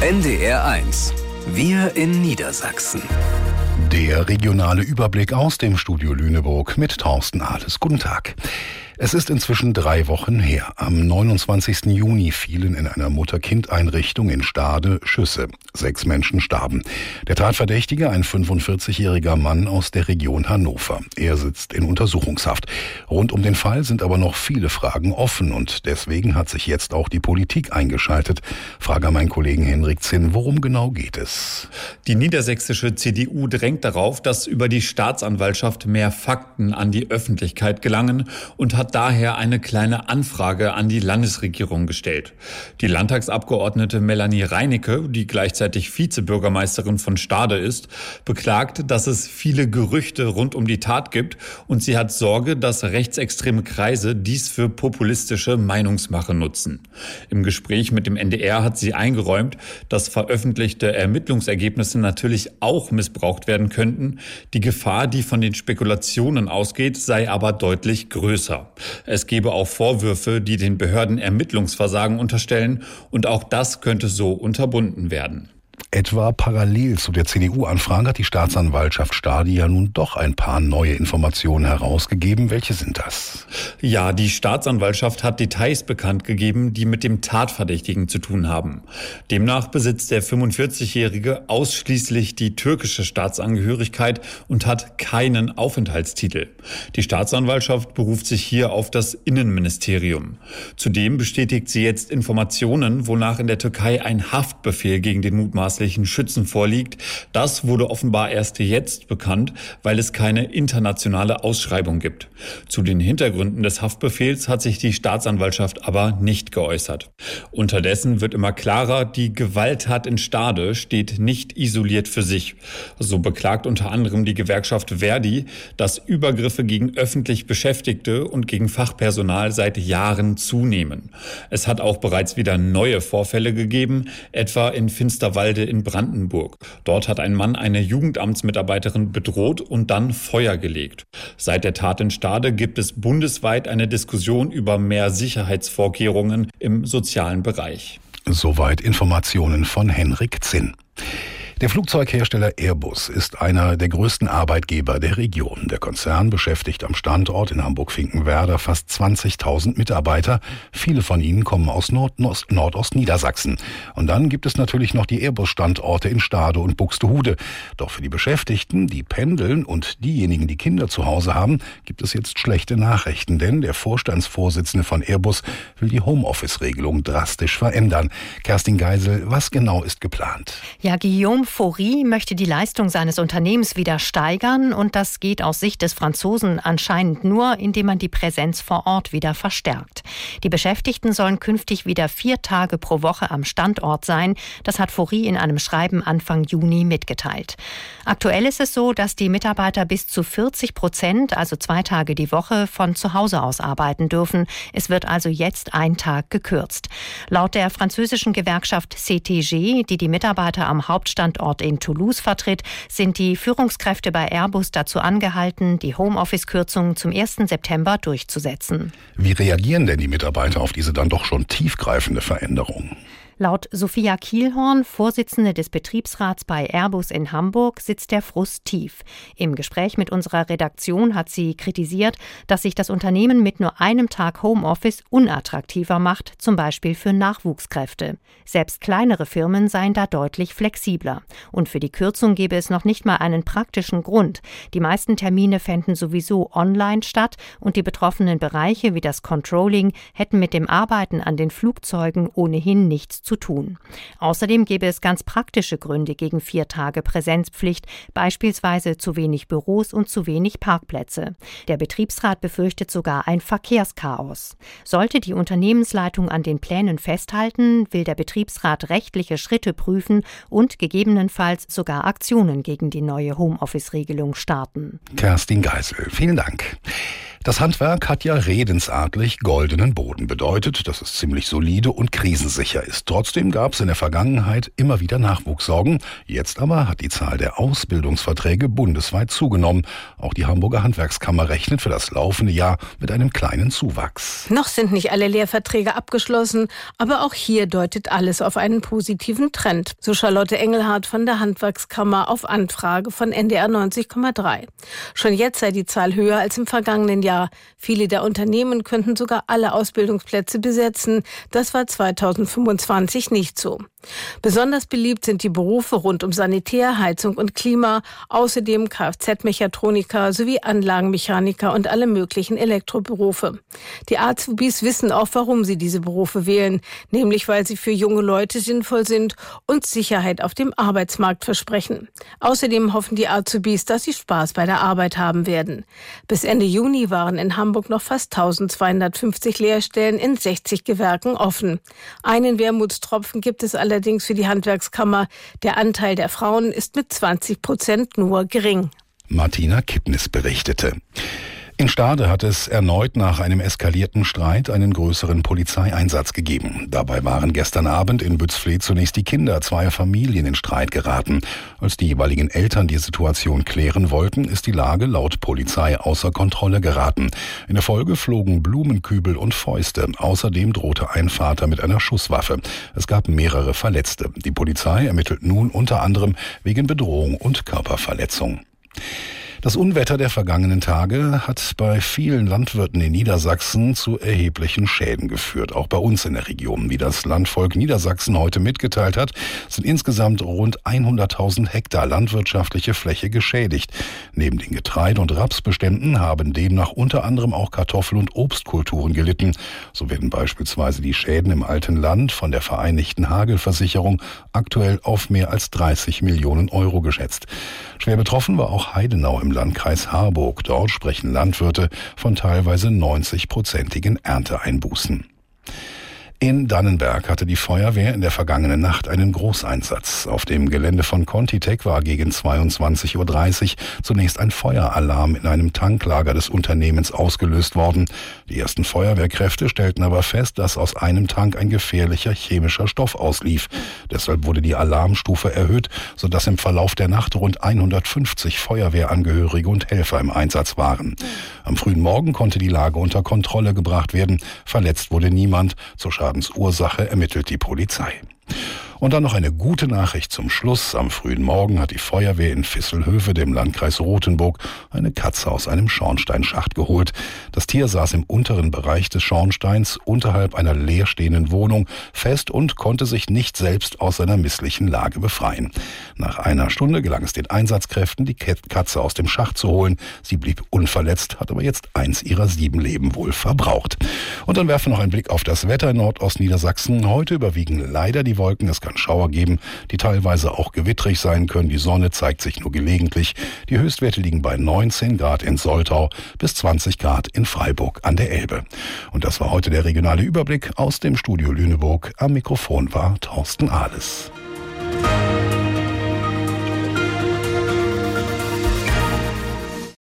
NDR1. Wir in Niedersachsen. Der regionale Überblick aus dem Studio Lüneburg mit Thorsten Ahles. Guten Tag. Es ist inzwischen 3 Wochen her. Am 29. Juni fielen in einer Mutter-Kind-Einrichtung in Stade Schüsse. 6 Menschen starben. Der Tatverdächtige, ein 45-jähriger Mann aus der Region Hannover. Er sitzt in Untersuchungshaft. Rund um den Fall sind aber noch viele Fragen offen und deswegen hat sich jetzt auch die Politik eingeschaltet. Frage an meinen Kollegen Henrik Zinn, worum genau geht es? Die niedersächsische CDU drängt darauf, dass über die Staatsanwaltschaft mehr Fakten an die Öffentlichkeit gelangen und hat daher eine kleine Anfrage an die Landesregierung gestellt. Die Landtagsabgeordnete Melanie Reinicke, die gleichzeitig Vizebürgermeisterin von Stade ist, beklagt, dass es viele Gerüchte rund um die Tat gibt und sie hat Sorge, dass rechtsextreme Kreise dies für populistische Meinungsmache nutzen. Im Gespräch mit dem NDR hat sie eingeräumt, dass veröffentlichte Ermittlungsergebnisse natürlich auch missbraucht werden könnten. Die Gefahr, die von den Spekulationen ausgeht, sei aber deutlich größer. Es gebe auch Vorwürfe, die den Behörden Ermittlungsversagen unterstellen, und auch das könnte so unterbunden werden. Etwa parallel zu der CDU-Anfrage hat die Staatsanwaltschaft Stade ja nun doch ein paar neue Informationen herausgegeben. Welche sind das? Ja, die Staatsanwaltschaft hat Details bekannt gegeben, die mit dem Tatverdächtigen zu tun haben. Demnach besitzt der 45-Jährige ausschließlich die türkische Staatsangehörigkeit und hat keinen Aufenthaltstitel. Die Staatsanwaltschaft beruft sich hier auf das Innenministerium. Zudem bestätigt sie jetzt Informationen, wonach in der Türkei ein Haftbefehl gegen den mutmaßlichen Schützen vorliegt. Das wurde offenbar erst jetzt bekannt, weil es keine internationale Ausschreibung gibt. Zu den Hintergründen des Haftbefehls hat sich die Staatsanwaltschaft aber nicht geäußert. Unterdessen wird immer klarer, die Gewalttat in Stade steht nicht isoliert für sich. So beklagt unter anderem die Gewerkschaft Verdi, dass Übergriffe gegen öffentlich Beschäftigte und gegen Fachpersonal seit Jahren zunehmen. Es hat auch bereits wieder neue Vorfälle gegeben, etwa in Finsterwalde in Brandenburg. Dort hat ein Mann eine Jugendamtsmitarbeiterin bedroht und dann Feuer gelegt. Seit der Tat in Stade gibt es bundesweit eine Diskussion über mehr Sicherheitsvorkehrungen im sozialen Bereich. Soweit Informationen von Henrik Zinn. Der Flugzeughersteller Airbus ist einer der größten Arbeitgeber der Region. Der Konzern beschäftigt am Standort in Hamburg-Finkenwerder fast 20.000 Mitarbeiter. Viele von ihnen kommen aus Nordostniedersachsen. Und dann gibt es natürlich noch die Airbus-Standorte in Stade und Buxtehude. Doch für die Beschäftigten, die pendeln und diejenigen, die Kinder zu Hause haben, gibt es jetzt schlechte Nachrichten. Denn der Vorstandsvorsitzende von Airbus will die Homeoffice-Regelung drastisch verändern. Kerstin Geisel, was genau ist geplant? Ja, Guillaume Faury möchte die Leistung seines Unternehmens wieder steigern und das geht aus Sicht des Franzosen anscheinend nur, indem man die Präsenz vor Ort wieder verstärkt. Die Beschäftigten sollen künftig wieder 4 Tage pro Woche am Standort sein. Das hat Faury in einem Schreiben Anfang Juni mitgeteilt. Aktuell ist es so, dass die Mitarbeiter bis zu 40%, also 2 Tage die Woche, von zu Hause aus arbeiten dürfen. Es wird also jetzt 1 Tag gekürzt. Laut der französischen Gewerkschaft CTG, die die Mitarbeiter am Hauptstandort in Toulouse vertritt, sind die Führungskräfte bei Airbus dazu angehalten, die Homeoffice-Kürzungen zum 1. September durchzusetzen. Wie reagieren denn die Mitarbeiter auf diese dann doch schon tiefgreifende Veränderung? Laut Sophia Kielhorn, Vorsitzende des Betriebsrats bei Airbus in Hamburg, sitzt der Frust tief. Im Gespräch mit unserer Redaktion hat sie kritisiert, dass sich das Unternehmen mit nur einem Tag Homeoffice unattraktiver macht, zum Beispiel für Nachwuchskräfte. Selbst kleinere Firmen seien da deutlich flexibler. Und für die Kürzung gäbe es noch nicht mal einen praktischen Grund. Die meisten Termine fänden sowieso online statt und die betroffenen Bereiche wie das Controlling hätten mit dem Arbeiten an den Flugzeugen ohnehin nichts zu tun. Außerdem gäbe es ganz praktische Gründe gegen 4 Tage Präsenzpflicht, beispielsweise zu wenig Büros und zu wenig Parkplätze. Der Betriebsrat befürchtet sogar ein Verkehrschaos. Sollte die Unternehmensleitung an den Plänen festhalten, will der Betriebsrat rechtliche Schritte prüfen und gegebenenfalls sogar Aktionen gegen die neue Homeoffice-Regelung starten. Kerstin Geisel, vielen Dank. Das Handwerk hat ja redensartlich goldenen Boden, bedeutet, dass es ziemlich solide und krisensicher ist. Trotzdem gab es in der Vergangenheit immer wieder Nachwuchssorgen. Jetzt aber hat die Zahl der Ausbildungsverträge bundesweit zugenommen. Auch die Hamburger Handwerkskammer rechnet für das laufende Jahr mit einem kleinen Zuwachs. Noch sind nicht alle Lehrverträge abgeschlossen, aber auch hier deutet alles auf einen positiven Trend. So Charlotte Engelhardt von der Handwerkskammer auf Anfrage von NDR 90,3. Schon jetzt sei die Zahl höher als im vergangenen Jahr. Viele der Unternehmen könnten sogar alle Ausbildungsplätze besetzen. Das war 2025 nicht so. Besonders beliebt sind die Berufe rund um Sanitär, Heizung und Klima, außerdem Kfz-Mechatroniker sowie Anlagenmechaniker und alle möglichen Elektroberufe. Die Azubis wissen auch, warum sie diese Berufe wählen, nämlich weil sie für junge Leute sinnvoll sind und Sicherheit auf dem Arbeitsmarkt versprechen. Außerdem hoffen die Azubis, dass sie Spaß bei der Arbeit haben werden. Bis Ende Juni waren in Hamburg noch fast 1250 Lehrstellen in 60 Gewerken offen. Einen Wermutstropfen gibt es allerdings für die Handwerkskammer. Der Anteil der Frauen ist mit 20% nur gering. Martina Kippnis berichtete. In Stade hat es erneut nach einem eskalierten Streit einen größeren Polizeieinsatz gegeben. Dabei waren gestern Abend in Bützfleth zunächst die Kinder zweier Familien in Streit geraten. Als die jeweiligen Eltern die Situation klären wollten, ist die Lage laut Polizei außer Kontrolle geraten. In der Folge flogen Blumenkübel und Fäuste. Außerdem drohte ein Vater mit einer Schusswaffe. Es gab mehrere Verletzte. Die Polizei ermittelt nun unter anderem wegen Bedrohung und Körperverletzung. Das Unwetter der vergangenen Tage hat bei vielen Landwirten in Niedersachsen zu erheblichen Schäden geführt, auch bei uns in der Region. Wie das Landvolk Niedersachsen heute mitgeteilt hat, sind insgesamt rund 100.000 Hektar landwirtschaftliche Fläche geschädigt. Neben den Getreide- und Rapsbeständen haben demnach unter anderem auch Kartoffel- und Obstkulturen gelitten. So werden beispielsweise die Schäden im alten Land von der Vereinigten Hagelversicherung aktuell auf mehr als 30 Millionen Euro geschätzt. Schwer betroffen war auch Heidenau im Landkreis Harburg. Dort sprechen Landwirte von teilweise 90-prozentigen Ernteeinbußen. In Dannenberg hatte die Feuerwehr in der vergangenen Nacht einen Großeinsatz. Auf dem Gelände von Contitech war gegen 22:30 Uhr zunächst ein Feueralarm in einem Tanklager des Unternehmens ausgelöst worden. Die ersten Feuerwehrkräfte stellten aber fest, dass aus einem Tank ein gefährlicher chemischer Stoff auslief. Deshalb wurde die Alarmstufe erhöht, sodass im Verlauf der Nacht rund 150 Feuerwehrangehörige und Helfer im Einsatz waren. Am frühen Morgen konnte die Lage unter Kontrolle gebracht werden. Verletzt wurde niemand. Zur Schadensursache ermittelt die Polizei. Und dann noch eine gute Nachricht zum Schluss. Am frühen Morgen hat die Feuerwehr in Visselhöfe, dem Landkreis Rothenburg, eine Katze aus einem Schornsteinschacht geholt. Das Tier saß im unteren Bereich des Schornsteins unterhalb einer leerstehenden Wohnung fest und konnte sich nicht selbst aus seiner misslichen Lage befreien. Nach einer Stunde gelang es den Einsatzkräften, die Katze aus dem Schacht zu holen. Sie blieb unverletzt, hat aber jetzt 1 ihrer 7 Leben wohl verbraucht. Und dann werfen wir noch einen Blick auf das Wetter in Nordostniedersachsen. Heute überwiegen leider die Wolken. Es kann Schauer geben, die teilweise auch gewittrig sein können. Die Sonne zeigt sich nur gelegentlich. Die Höchstwerte liegen bei 19 Grad in Soltau bis 20 Grad in Freiburg an der Elbe. Und das war heute der regionale Überblick aus dem Studio Lüneburg. Am Mikrofon war Thorsten Ahles.